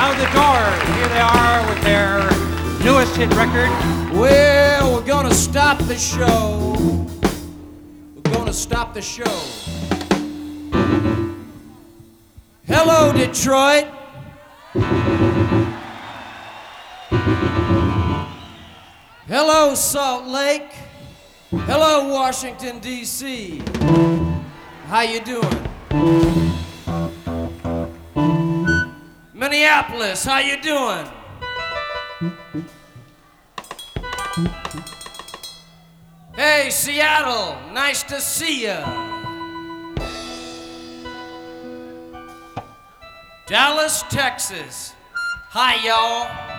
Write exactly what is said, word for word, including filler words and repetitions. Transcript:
Out the door, here they are with their newest hit record. Well, we're gonna stop the show. We're gonna stop the show. Hello, Detroit. Hello, Salt Lake. Hello, Washington, D C How you doing? Minneapolis, how you doing? Hey, Seattle, nice to see ya. Dallas, Texas, hi y'all.